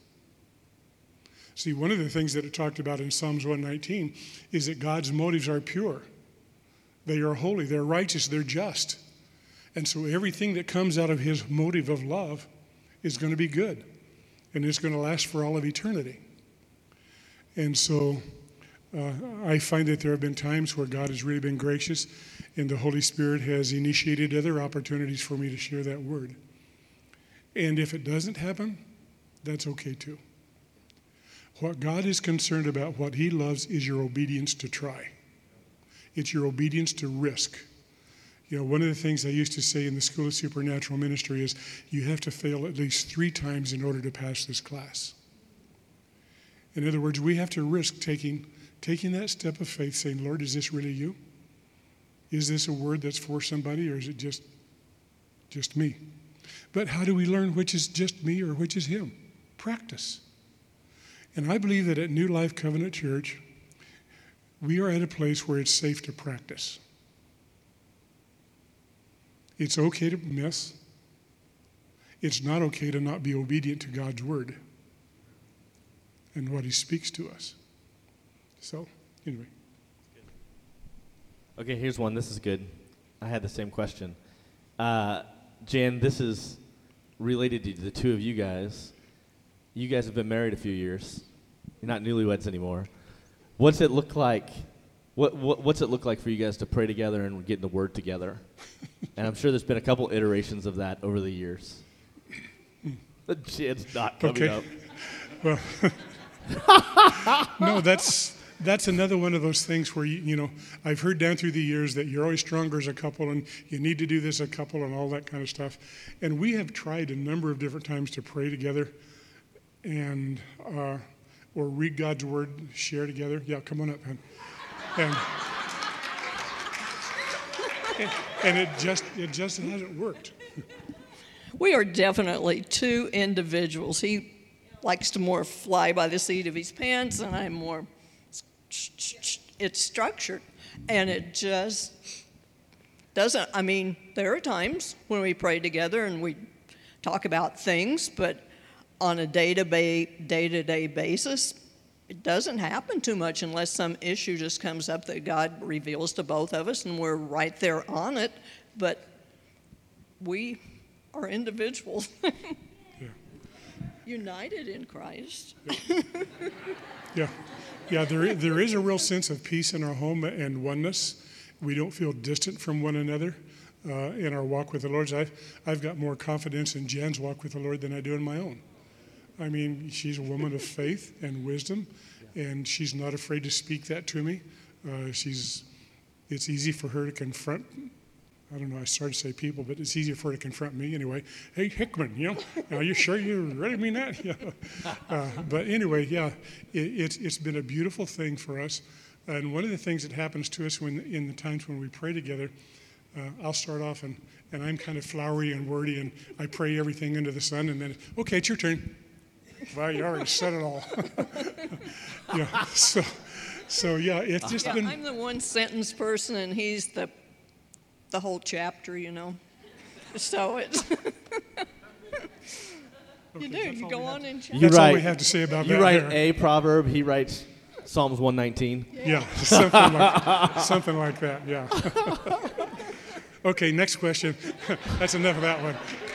See, one of the things that it talked about in Psalms 119 is that God's motives are pure. They are holy, they're righteous, they're just. And so everything that comes out of his motive of love is going to be good. And it's going to last for all of eternity. And so I find that there have been times where God has really been gracious, and the Holy Spirit has initiated other opportunities for me to share that word. And if it doesn't happen, that's okay too. What God is concerned about, what he loves, is your obedience to try. It's your obedience to risk. You know, one of the things I used to say in the School of Supernatural Ministry is you have to fail at least 3 times in order to pass this class. In other words, we have to risk taking that step of faith, saying, Lord, is this really you? Is this a word that's for somebody, or is it just me? But how do we learn which is just me or which is him? Practice. And I believe that at New Life Covenant Church, we are at a place where it's safe to practice. It's okay to miss. It's not okay to not be obedient to God's word and what he speaks to us. So, anyway. Okay, here's one. This is good. I had the same question. Jan, this is related to the two of you guys. You guys have been married a few years. You're not newlyweds anymore. What's it look like? What's it look like for you guys to pray together and get in the Word together? And I'm sure there's been a couple iterations of that over the years. Jan's not coming up. Well, no, that's another one of those things where, you know, I've heard down through the years that you're always stronger as a couple and you need to do this as a couple and all that kind of stuff. And we have tried a number of different times to pray together and or read God's word, share together. Yeah, come on up, man. And it just hasn't worked. We are definitely two individuals. He likes to more fly by the seat of his pants, and I'm more, it's structured. And it just doesn't, I mean, there are times when we pray together and we talk about things, but on a day-to-day basis, it doesn't happen too much unless some issue just comes up that God reveals to both of us, and we're right there on it. But we are individuals. Yeah. United in Christ. Yeah. There is a real sense of peace in our home and oneness. We don't feel distant from one another in our walk with the Lord. I've got more confidence in Jan's walk with the Lord than I do in my own. I mean, she's a woman of faith and wisdom, and she's not afraid to speak that to me. It's easy for her to confront. I don't know, I started to say people, but it's easier for her to confront me anyway. Hey, Hickman, you know, are you sure you really mean that? Yeah. But anyway, yeah, it's been a beautiful thing for us. And one of the things that happens to us in the times when we pray together, I'll start off and I'm kind of flowery and wordy, and I pray everything under the sun, and then, okay, it's your turn. Well, you already said it all. Yeah, so yeah, it's just been. I'm the one sentence person, and he's the whole chapter, you know. So it's. You do. You go on and chapter. That's all we have to say about that. You write a proverb. He writes Psalms 119. Yeah, something like that. Yeah. Okay, next question. That's enough of that one.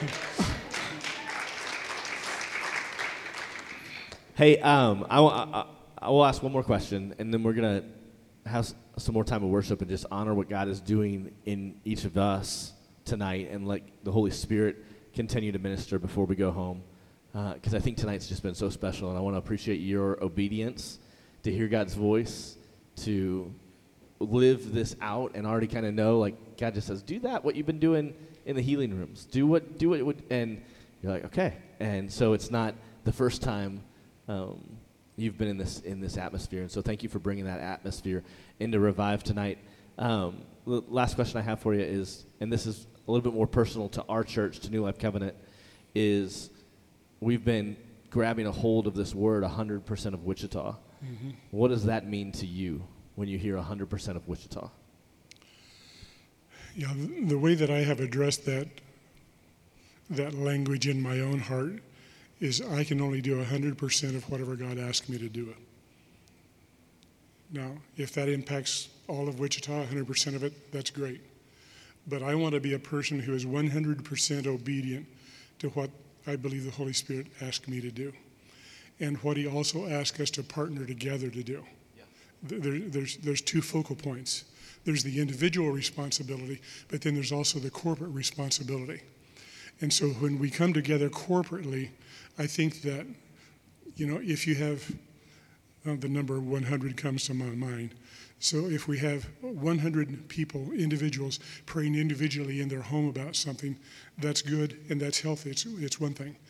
Hey, I will ask one more question, and then we're going to have some more time of worship and just honor what God is doing in each of us tonight, and let the Holy Spirit continue to minister before we go home. Because I think tonight's just been so special, and I want to appreciate your obedience to hear God's voice, to live this out, and already kind of know, like, God just says, do that, what you've been doing in the healing rooms. Do what it would, and you're like, okay. And so it's not the first time you've been in this atmosphere, and so thank you for bringing that atmosphere into Revive tonight. The last question I have for you is, and this is a little bit more personal to our church, to New Life Covenant, is we've been grabbing a hold of this word, 100% of Wichita. Mm-hmm. What does that mean to you when you hear 100% of Wichita? Yeah, the way that I have addressed that language in my own heart is I can only do 100% of whatever God asks me to do it. Now, if that impacts all of Wichita, 100% of it, that's great. But I want to be a person who is 100% obedient to what I believe the Holy Spirit asked me to do, and what he also asked us to partner together to do. Yeah. There's two focal points. There's the individual responsibility, but then there's also the corporate responsibility. And so when we come together corporately, I think that, you know, if you have, the number 100 comes to my mind. So if we have 100 people, individuals, praying individually in their home about something, that's good and that's healthy. It's one thing.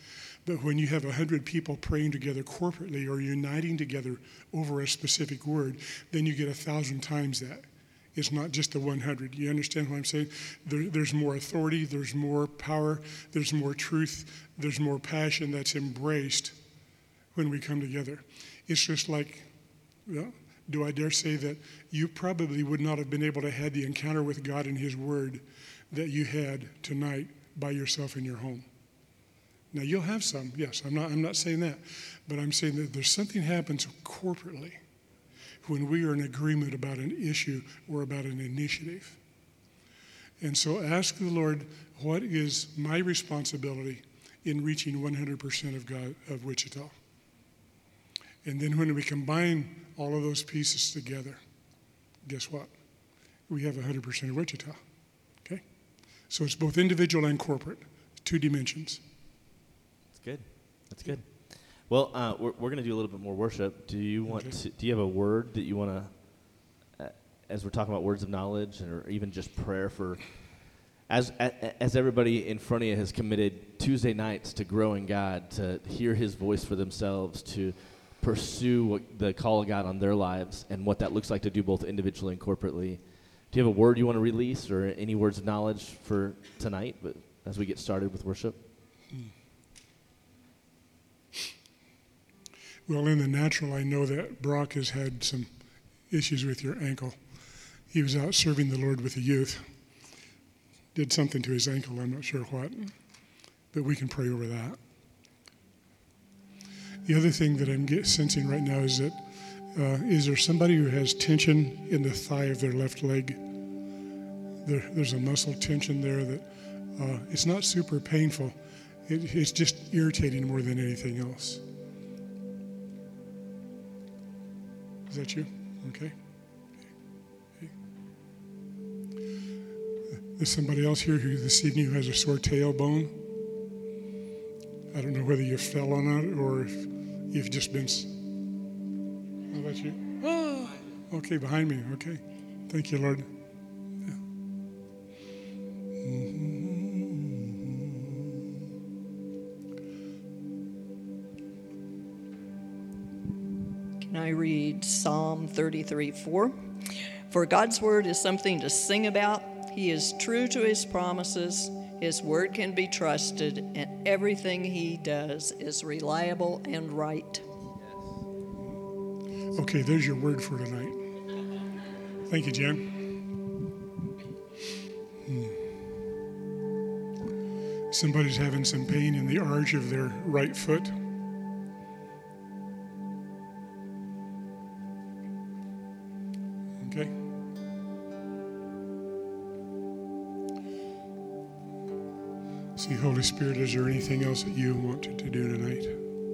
But when you have 100 people praying together corporately or uniting together over a specific word, then you get 1,000 times that. It's not just the 100. You understand what I'm saying? There's more authority, there's more power, there's more truth, there's more passion that's embraced when we come together. It's just like, well, do I dare say that you probably would not have been able to have the encounter with God and His Word that you had tonight by yourself in your home. Now, you'll have some, yes, I'm not saying that, but I'm saying that there's something happens corporately when we are in agreement about an issue or about an initiative. And so ask the Lord, what is my responsibility in reaching 100% of God of Wichita? And then when we combine all of those pieces together, guess what? We have 100% of Wichita, okay? So it's both individual and corporate, 2 dimensions. Good. That's good. Well, we're going to do a little bit more worship. Do you want to? Do you have a word that you want to, as we're talking about words of knowledge, or even just prayer for, as everybody in front of you has committed Tuesday nights to grow in God, to hear His voice for themselves, to pursue the call of God on their lives, and what that looks like to do both individually and corporately. Do you have a word you want to release, or any words of knowledge for tonight? But as we get started with worship. Well, in the natural, I know that Brock has had some issues with your ankle. He was out serving the Lord with the youth. Did something to his ankle, I'm not sure what, but we can pray over that. The other thing that I'm sensing right now is that, is there somebody who has tension in the thigh of their left leg? There's a muscle tension there that it's not super painful. It's just irritating more than anything else. Is that you? Okay. There's somebody else here who this evening who has a sore tailbone. I don't know whether you fell on it or if you've just been. How about you? Oh, okay, behind me. Okay. Thank you, Lord. Yeah. Can I read Psalm 33:4? For God's word is something to sing about. He is true to His promises. His word can be trusted, and everything He does is reliable and right. Okay, there's your word for tonight. Thank you, Jen. Somebody's having some pain in the arch of their right foot. Okay. See, Holy Spirit, is there anything else that you want to do tonight?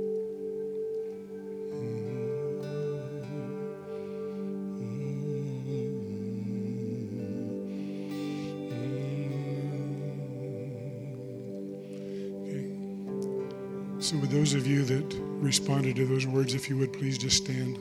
Okay. So with those of you that responded to those words, if you would please just stand.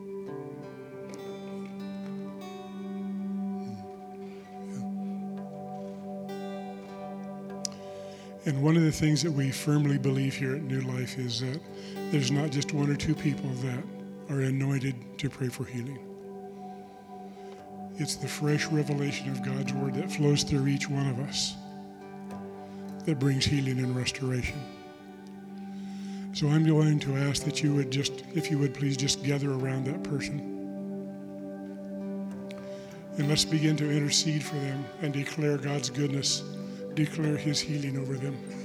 And one of the things that we firmly believe here at New Life is that there's not just 1 or 2 people that are anointed to pray for healing. It's the fresh revelation of God's word that flows through each one of us that brings healing and restoration. So I'm going to ask that you would just, if you would please just gather around that person. And let's begin to intercede for them and declare God's goodness. Declare His healing over them.